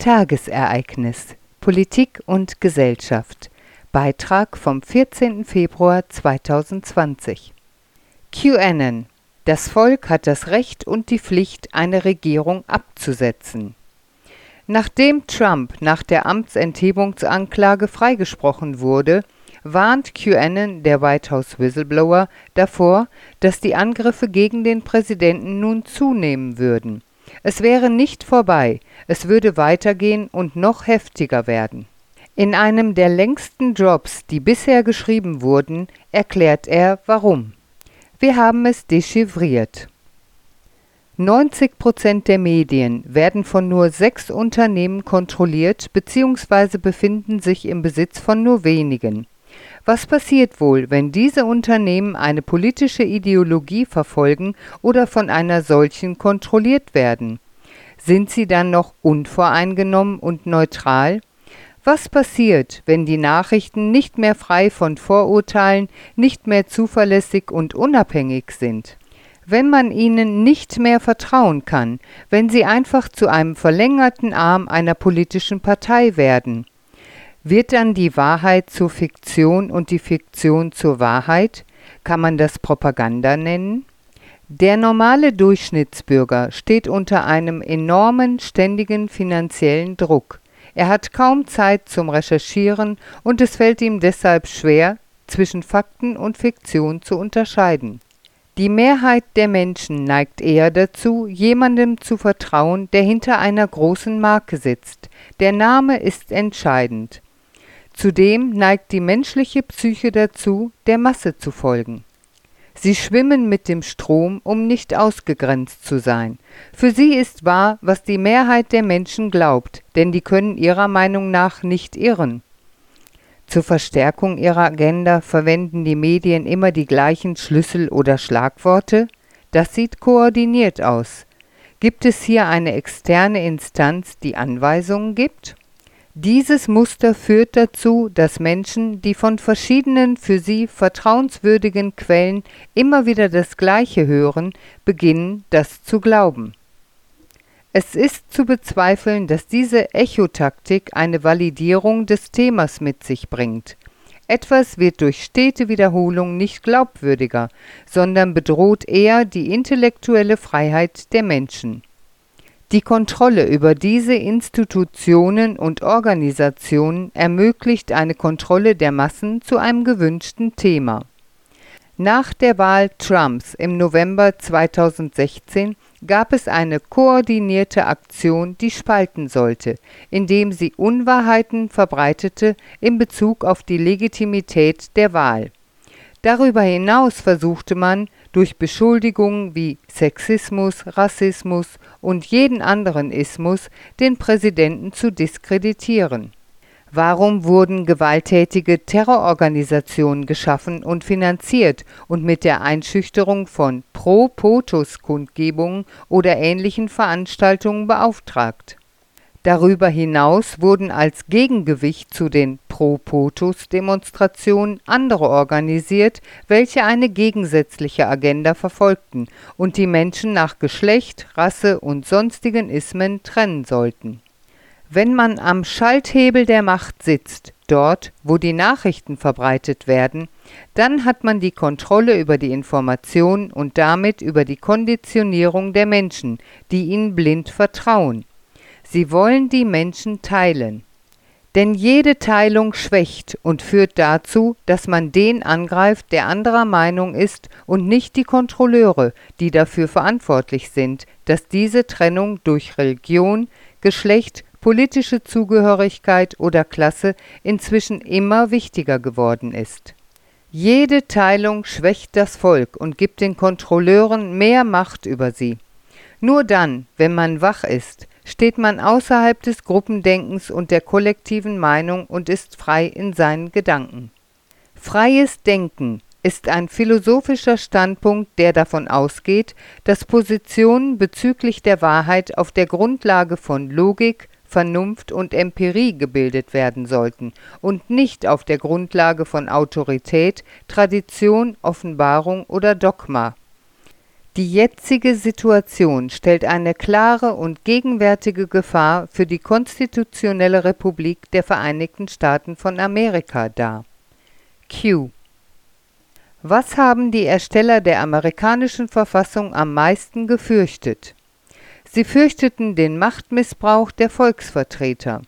Tagesereignis Politik und Gesellschaft. Beitrag vom 14. Februar 2020. QAnon. Das Volk hat das Recht und die Pflicht, eine Regierung abzusetzen. Nachdem Trump nach der Amtsenthebungsanklage freigesprochen wurde, warnt QAnon, der White House Whistleblower, davor, dass die Angriffe gegen den Präsidenten nun zunehmen würden. Es wäre nicht vorbei, es würde weitergehen und noch heftiger werden. In einem der längsten Drops, die bisher geschrieben wurden, erklärt er, warum. Wir haben es dechiffriert. 90% der Medien werden von nur 6 Unternehmen kontrolliert bzw. befinden sich im Besitz von nur wenigen. Was passiert wohl, wenn diese Unternehmen eine politische Ideologie verfolgen oder von einer solchen kontrolliert werden? Sind sie dann noch unvoreingenommen und neutral? Was passiert, wenn die Nachrichten nicht mehr frei von Vorurteilen, nicht mehr zuverlässig und unabhängig sind? Wenn man ihnen nicht mehr vertrauen kann, wenn sie einfach zu einem verlängerten Arm einer politischen Partei werden? Wird dann die Wahrheit zur Fiktion und die Fiktion zur Wahrheit? Kann man das Propaganda nennen? Der normale Durchschnittsbürger steht unter einem enormen, ständigen finanziellen Druck. Er hat kaum Zeit zum Recherchieren und es fällt ihm deshalb schwer, zwischen Fakten und Fiktion zu unterscheiden. Die Mehrheit der Menschen neigt eher dazu, jemandem zu vertrauen, der hinter einer großen Marke sitzt. Der Name ist entscheidend. Zudem neigt die menschliche Psyche dazu, der Masse zu folgen. Sie schwimmen mit dem Strom, um nicht ausgegrenzt zu sein. Für sie ist wahr, was die Mehrheit der Menschen glaubt, denn die können ihrer Meinung nach nicht irren. Zur Verstärkung ihrer Agenda verwenden die Medien immer die gleichen Schlüssel oder Schlagworte. Das sieht koordiniert aus. Gibt es hier eine externe Instanz, die Anweisungen gibt? Dieses Muster führt dazu, dass Menschen, die von verschiedenen für sie vertrauenswürdigen Quellen immer wieder das Gleiche hören, beginnen, das zu glauben. Es ist zu bezweifeln, dass diese Echotaktik eine Validierung des Themas mit sich bringt. Etwas wird durch stete Wiederholung nicht glaubwürdiger, sondern bedroht eher die intellektuelle Freiheit der Menschen. Die Kontrolle über diese Institutionen und Organisationen ermöglicht eine Kontrolle der Massen zu einem gewünschten Thema. Nach der Wahl Trumps im November 2016 gab es eine koordinierte Aktion, die spalten sollte, indem sie Unwahrheiten verbreitete in Bezug auf die Legitimität der Wahl. Darüber hinaus versuchte man, durch Beschuldigungen wie Sexismus, Rassismus und jeden anderen Ismus den Präsidenten zu diskreditieren. Warum wurden gewalttätige Terrororganisationen geschaffen und finanziert und mit der Einschüchterung von Pro-POTUS-Kundgebungen oder ähnlichen Veranstaltungen beauftragt? Darüber hinaus wurden als Gegengewicht zu den Pro-POTUS-Demonstrationen andere organisiert, welche eine gegensätzliche Agenda verfolgten und die Menschen nach Geschlecht, Rasse und sonstigen Ismen trennen sollten. Wenn man am Schalthebel der Macht sitzt, dort, wo die Nachrichten verbreitet werden, dann hat man die Kontrolle über die Information und damit über die Konditionierung der Menschen, die ihnen blind vertrauen. Sie wollen die Menschen teilen. Denn jede Teilung schwächt und führt dazu, dass man den angreift, der anderer Meinung ist und nicht die Kontrolleure, die dafür verantwortlich sind, dass diese Trennung durch Religion, Geschlecht, politische Zugehörigkeit oder Klasse inzwischen immer wichtiger geworden ist. Jede Teilung schwächt das Volk und gibt den Kontrolleuren mehr Macht über sie. Nur dann, wenn man wach ist, steht man außerhalb des Gruppendenkens und der kollektiven Meinung und ist frei in seinen Gedanken. Freies Denken ist ein philosophischer Standpunkt, der davon ausgeht, dass Positionen bezüglich der Wahrheit auf der Grundlage von Logik, Vernunft und Empirie gebildet werden sollten und nicht auf der Grundlage von Autorität, Tradition, Offenbarung oder Dogma. Die jetzige Situation stellt eine klare und gegenwärtige Gefahr für die konstitutionelle Republik der Vereinigten Staaten von Amerika dar. Q. Was haben die Ersteller der amerikanischen Verfassung am meisten gefürchtet? Sie fürchteten den Machtmissbrauch der Volksvertreter.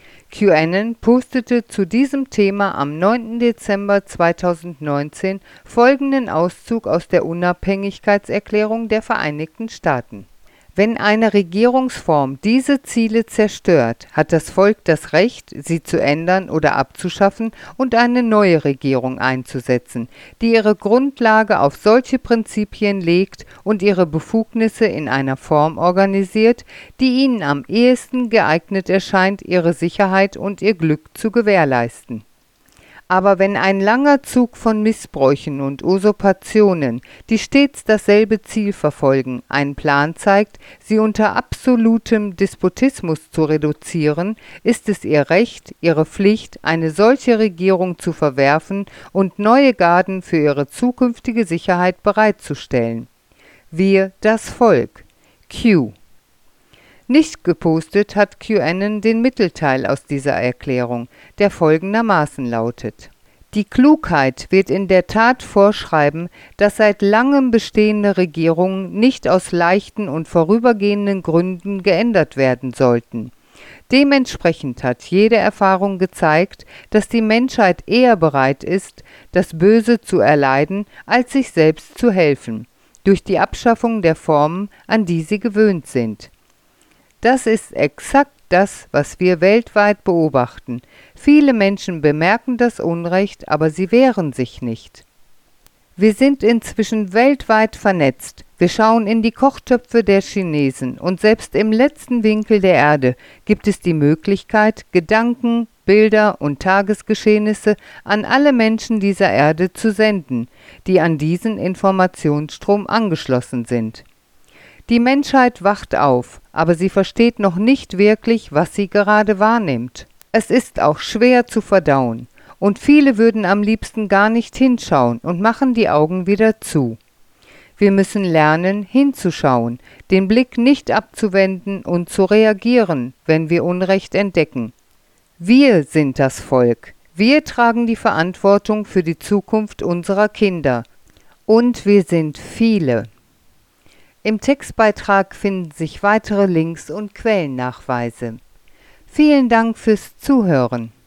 QAnon postete zu diesem Thema am 9. Dezember 2019 folgenden Auszug aus der Unabhängigkeitserklärung der Vereinigten Staaten. Wenn eine Regierungsform diese Ziele zerstört, hat das Volk das Recht, sie zu ändern oder abzuschaffen und eine neue Regierung einzusetzen, die ihre Grundlage auf solche Prinzipien legt und ihre Befugnisse in einer Form organisiert, die ihnen am ehesten geeignet erscheint, ihre Sicherheit und ihr Glück zu gewährleisten. Aber wenn ein langer Zug von Missbräuchen und Usurpationen, die stets dasselbe Ziel verfolgen, einen Plan zeigt, sie unter absolutem Despotismus zu reduzieren, ist es ihr Recht, ihre Pflicht, eine solche Regierung zu verwerfen und neue Garden für ihre zukünftige Sicherheit bereitzustellen. Wir, das Volk. Q. Nicht gepostet hat QAnon den Mittelteil aus dieser Erklärung, der folgendermaßen lautet: Die Klugheit wird in der Tat vorschreiben, dass seit langem bestehende Regierungen nicht aus leichten und vorübergehenden Gründen geändert werden sollten. Dementsprechend hat jede Erfahrung gezeigt, dass die Menschheit eher bereit ist, das Böse zu erleiden, als sich selbst zu helfen, durch die Abschaffung der Formen, an die sie gewöhnt sind. Das ist exakt das, was wir weltweit beobachten. Viele Menschen bemerken das Unrecht, aber sie wehren sich nicht. Wir sind inzwischen weltweit vernetzt. Wir schauen in die Kochtöpfe der Chinesen und selbst im letzten Winkel der Erde gibt es die Möglichkeit, Gedanken, Bilder und Tagesgeschehnisse an alle Menschen dieser Erde zu senden, die an diesen Informationsstrom angeschlossen sind. Die Menschheit wacht auf, aber sie versteht noch nicht wirklich, was sie gerade wahrnimmt. Es ist auch schwer zu verdauen, und viele würden am liebsten gar nicht hinschauen und machen die Augen wieder zu. Wir müssen lernen, hinzuschauen, den Blick nicht abzuwenden und zu reagieren, wenn wir Unrecht entdecken. Wir sind das Volk. Wir tragen die Verantwortung für die Zukunft unserer Kinder. Und wir sind viele. Im Textbeitrag finden sich weitere Links und Quellennachweise. Vielen Dank fürs Zuhören.